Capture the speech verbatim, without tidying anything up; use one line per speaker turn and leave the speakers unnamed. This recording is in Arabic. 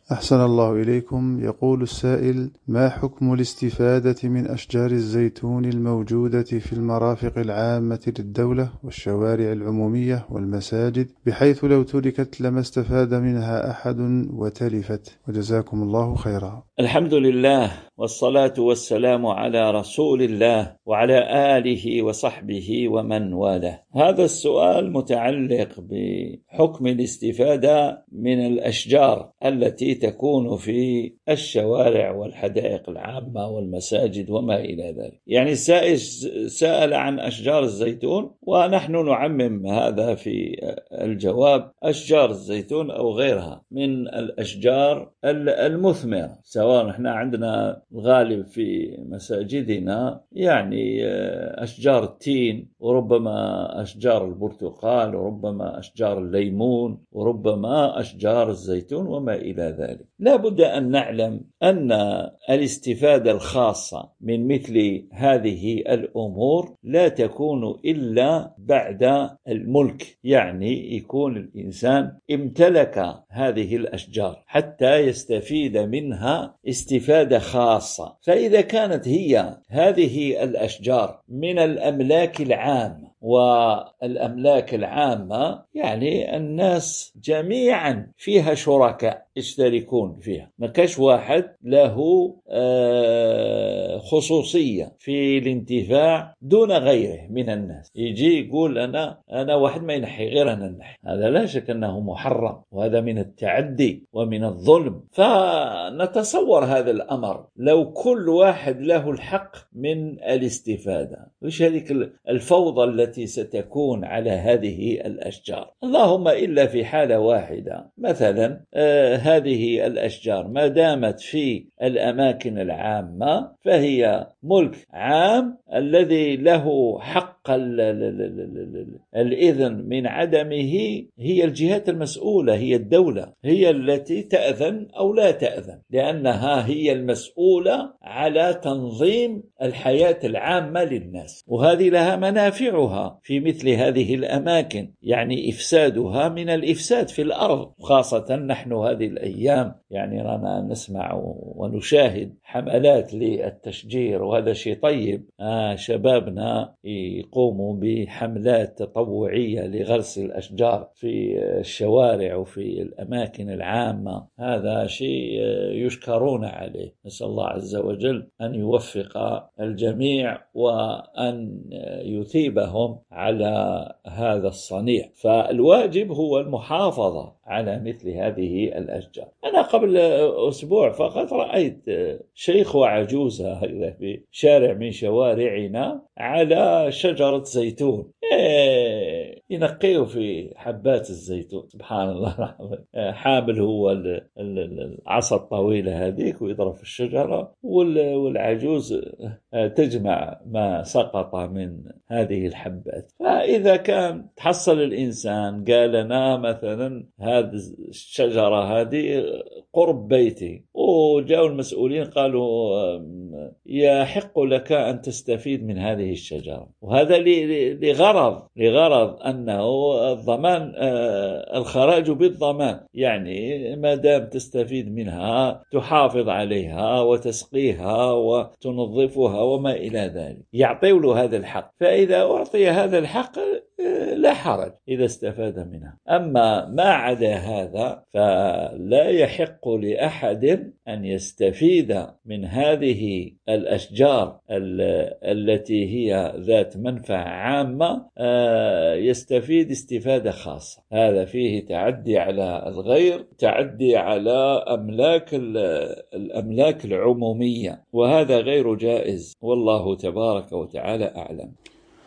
أحسن الله إليكم. يقول السائل: ما حكم الاستفادة من أشجار الزيتون الموجودة في المرافق العامة للدولة والشوارع العمومية والمساجد، بحيث لو تركت لما استفاد منها أحد وتلفت؟ وجزاكم الله خيرا.
الحمد لله والصلاة والسلام على رسول الله وعلى آله وصحبه ومن والاه. هذا السؤال متعلق بحكم الاستفادة من الأشجار التي تكون في الشوارع والحدائق العامة والمساجد وما إلى ذلك. يعني السائل سأل عن أشجار الزيتون، ونحن نعمم هذا في الجواب: أشجار الزيتون أو غيرها من الأشجار المثمرة، سواء احنا عندنا الغالب في مساجدنا يعني أشجار التين، وربما أشجار البرتقال، وربما أشجار الليمون، وربما أشجار الزيتون وما إلى ذلك. لا بد أن نعلم أن الاستفادة الخاصة من مثل هذه الأمور لا تكون إلا بعد الملك، يعني يكون الإنسان امتلك هذه الأشجار حتى يستفيد منها استفادة خاصة. فإذا كانت هي هذه الأشجار من الأملاك العامة، والأملاك العامة يعني الناس جميعا فيها شركاء يشتركون فيها، ما كاش واحد له خصوصية في الانتفاع دون غيره من الناس. يجي يقول أنا أنا واحد ما ينحي غير أنا نحي، هذا لا شك أنه محرم، وهذا من التعدي ومن الظلم. فنتصور هذا الأمر لو كل واحد له الحق من الاستفادة، وش هذه الفوضى التي ستكون على هذه الأشجار؟ اللهم إلا في حالة واحدة، مثلا آه هذه الأشجار ما دامت في الأماكن العامة فهي ملك عام، الذي له حق الإذن من عدمه هي الجهات المسؤولة، هي الدولة، هي التي تأذن أو لا تأذن، لأنها هي المسؤولة على تنظيم الحياة العامة للناس، وهذه لها منافعها في مثل هذه الأماكن. يعني إفسادها من الإفساد في الأرض، خاصة نحن هذه الأيام يعني رانا نسمع ونشاهد حملات للتشجير، وهذا شيء طيب. آه شبابنا يقوموا بحملات تطوعية لغرس الأشجار في الشوارع وفي الأماكن العامة، هذا شيء يشكرون عليه. نسأل الله عز وجل أن يوفق الجميع وأن يثيبهم على هذا الصنيع. فالواجب هو المحافظة على مثل هذه الأشجار. أنا قبل أسبوع فقط رأيت شيخ وعجوزة في شارع من شوارعنا على شجرة زيتون، ينقيه في حبات الزيتون، سبحان الله، حامل هو العصا الطويلة هذيك ويضرب في الشجرة، والعجوز تجمع ما سقط من هذه الحبات. فإذا كان تحصل الإنسان قال لنا مثلا هذه الشجرة هذه قرب بيتي، وجاءوا المسؤولين قالوا يحق لك أن تستفيد من هذه الشجرة، وهذا لغرض لغرض أنه الضمان، الخراج بالضمان، يعني ما دام تستفيد منها تحافظ عليها وتسقيها وتنظفها وما إلى ذلك، يعطيوا له هذا الحق. فإذا أعطي هذا الحق لا حرج إذا استفاد منها. أما ما عدا هذا فلا يحق لأحد أن يستفيد من هذه الأشجار التي هي ذات منفعة عامة يستفيد استفادة خاصة. هذا فيه تعدي على الغير، تعدي على أملاك الأملاك العمومية، وهذا غير جائز، والله تبارك وتعالى أعلم.